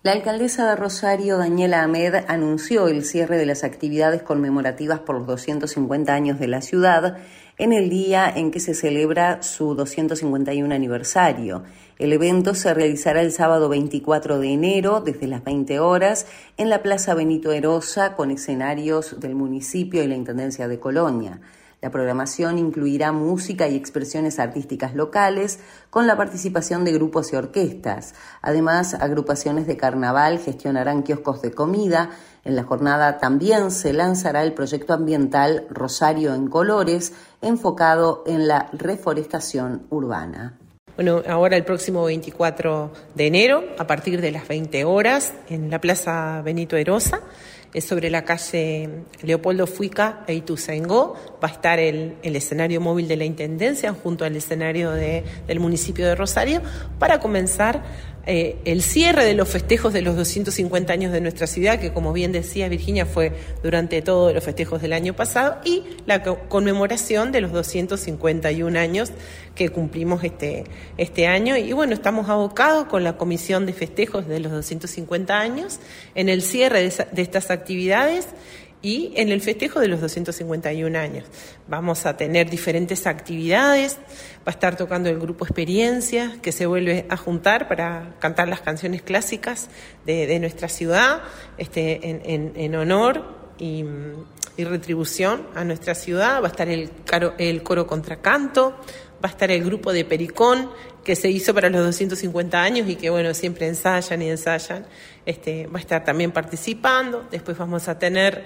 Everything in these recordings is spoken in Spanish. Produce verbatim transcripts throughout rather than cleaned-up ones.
La alcaldesa de Rosario, Daniela Hamed, anunció el cierre de las actividades conmemorativas por los doscientos cincuenta años de la ciudad en el día en que se celebra su doscientos cincuenta y uno aniversario. El evento se realizará el sábado veinticuatro de enero desde las veinte horas en la Plaza Benito Erosa con escenarios del municipio y la Intendencia de Colonia. La programación incluirá música y expresiones artísticas locales con la participación de grupos y orquestas. Además, agrupaciones de carnaval gestionarán kioscos de comida. En la jornada también se lanzará el proyecto ambiental Rosario en Colores, enfocado en la reforestación urbana. Bueno, ahora el próximo veinticuatro de enero, a partir de las veinte horas, en la Plaza Benito Erosa, es sobre la calle Leopoldo Fuica e Ituzaingó, va a estar el, el escenario móvil de la Intendencia junto al escenario de, del municipio de Rosario para comenzar eh, el cierre de los festejos de los doscientos cincuenta años de nuestra ciudad, que como bien decía Virginia fue durante todos los festejos del año pasado, y la conmemoración de los doscientos cincuenta y un años que cumplimos este, este año. Y bueno, estamos abocados con la Comisión de Festejos de los doscientos cincuenta años en el cierre de, esa, de estas actividades y en el festejo de los doscientos cincuenta y un años. Vamos a tener diferentes actividades, va a estar tocando el grupo Experiencia, que se vuelve a juntar para cantar las canciones clásicas de, de nuestra ciudad, este, en, en, en honor y, y retribución a nuestra ciudad. Va a estar el, caro, el coro contracanto, va a estar el grupo de Pericón, que se hizo para los doscientos cincuenta años y que, bueno, siempre ensayan y ensayan. Este, va a estar también participando. Después vamos a tener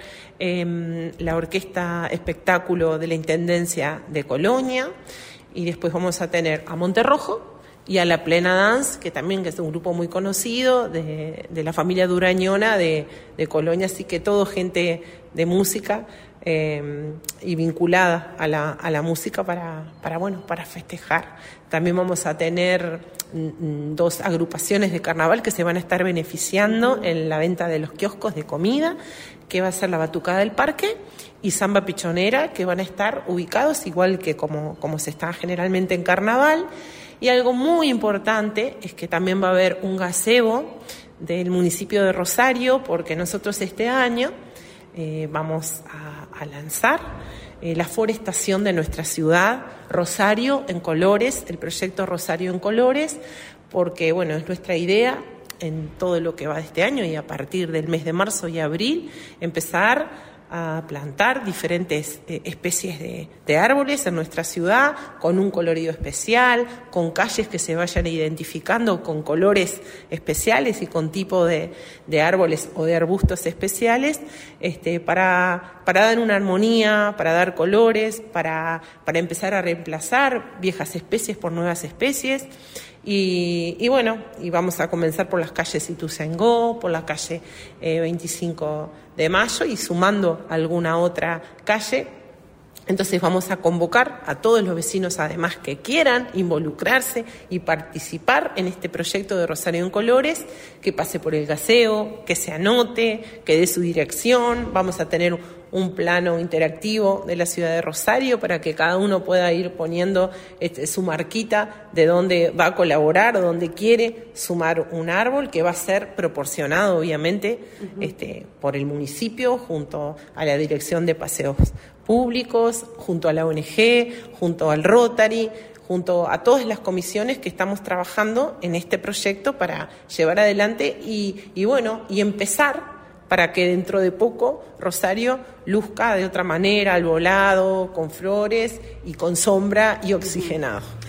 eh, la orquesta espectáculo de la Intendencia de Colonia. Y después vamos a tener a Monterrojo y a la Plena Dance, que también que es un grupo muy conocido de, de la familia durañona de, de Colonia. Así que todo gente de música eh, y vinculada a la, a la música para, para, bueno, para festejar. También vamos a tener mm, dos agrupaciones de carnaval que se van a estar beneficiando en la venta de los kioscos de comida, que va a ser la Batucada del Parque y Samba Pichonera, que van a estar ubicados igual que como, como se está generalmente en carnaval. Y algo muy importante es que también va a haber un gazebo del municipio de Rosario, porque nosotros este año eh, vamos a, a lanzar eh, la forestación de nuestra ciudad, Rosario en Colores, el proyecto Rosario en Colores, porque bueno, es nuestra idea en todo lo que va de este año y a partir del mes de marzo y abril empezar a plantar diferentes eh, especies de, de árboles en nuestra ciudad con un colorido especial, con calles que se vayan identificando con colores especiales y con tipo de, de árboles o de arbustos especiales, este, para, para dar una armonía, para dar colores, para, para empezar a reemplazar viejas especies por nuevas especies. Y, y bueno, y vamos a comenzar por las calles Ituzaingó, por la calle eh, veinticinco de mayo y sumando alguna otra calle. Entonces vamos a convocar a todos los vecinos además que quieran involucrarse y participar en este proyecto de Rosario en Colores, que pase por el gaseo, que se anote, que dé su dirección. Vamos a tener un plano interactivo de la ciudad de Rosario para que cada uno pueda ir poniendo este, su marquita de dónde va a colaborar o dónde quiere sumar un árbol, que va a ser proporcionado obviamente uh-huh. este, por el municipio junto a la Dirección de Paseos Públicos, junto a la O N G, junto al Rotary, junto a todas las comisiones que estamos trabajando en este proyecto para llevar adelante y, y bueno, y empezar para que dentro de poco Rosario luzca de otra manera, albolado, con flores y con sombra y oxigenado.